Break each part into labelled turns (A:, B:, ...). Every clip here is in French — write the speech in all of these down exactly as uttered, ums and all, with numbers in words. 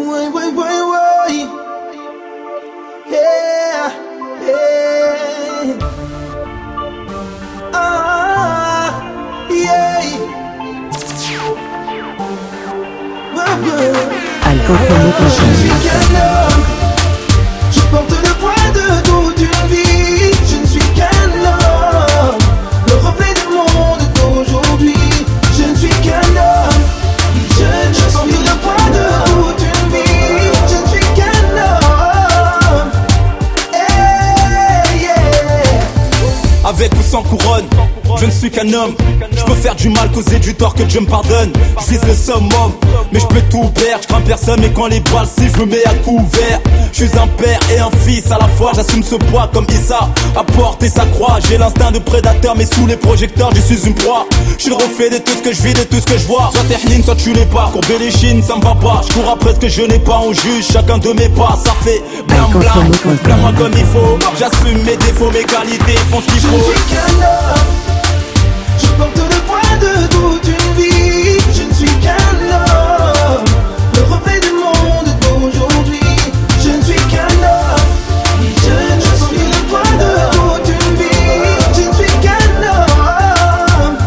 A: Ouais, ouais, ouais, ouais. Yeah, yeah. Ah, yeah.
B: Alcool Promo
A: Je ne suis qu'un homme. Je porte le poids de toute une vie. Je ne suis qu'un homme, le reflet du monde d'aujourd'hui. Je ne suis qu'un homme. Je ne porte le poids de toute une vie. Je ne suis qu'un homme. Hey, yeah.
C: Avec ou sans couronne, je ne suis qu'un homme. Je peux faire du mal, causer du tort, que Dieu me pardonne. Je vise le summum, mais je peux tout perdre. Je crains personne, mais quand les balles sifflent, je me mets à couvert. Je suis un père et un fils à la fois. J'assume ce poids comme Issa a porté sa croix. J'ai l'instinct de prédateur, mais sous les projecteurs, je suis une proie. Je suis le reflet de tout ce que je vis, de tout ce que je vois. Soit t'es hnine, soit tu l'es pas. Courber les chines, ça me va pas. Je cours après ce que je n'ai pas. On juge chacun de mes pas. Ça fait blam blam, blam moi comme il faut. J'assume mes défauts, mes qualités, font ce qu'il
A: Je
C: faut.
A: ne suis qu'un homme. Je porte le poids de toute une vie. Je ne suis qu'un homme, le reflet du monde d'aujourd'hui. Je ne suis qu'un homme. Je ne suis le poids de toute une vie. Je ne suis qu'un homme.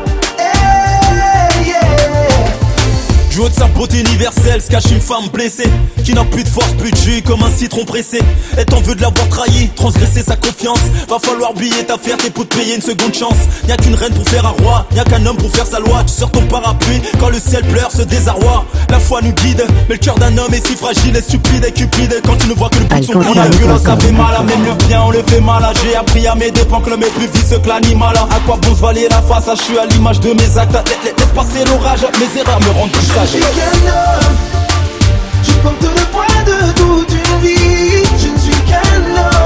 A: Hey, yeah.
C: Du haut de sa beauté universelle se cache une femme blessée qui n'a plus de force, plus de jus, comme un citron pressé. Est en vue de l'avoir trahi, transgresser sa confiance. Va falloir oublier ta fierté pour te payer une seconde chance. Y'a qu'une reine pour faire un roi, y'a qu'un homme pour faire sa loi. Tu sors ton parapluie quand le ciel pleure, ce désarroi. La foi nous guide, mais le cœur d'un homme est si fragile et stupide et cupide. Quand tu ne vois que le bout de son pied, la violence ça fait mal à même le bien, on le fait mal à. J'ai appris à mes dépens que l'homme est plus vicieux que l'animal. À quoi bon se valer la face, je suis à l'image de mes actes. Laisse passer l'orage, mes erreurs me rendent plus sage.
A: Je suis qu'un homme. Je porte le poids de toute une vie. Je ne suis qu'un homme.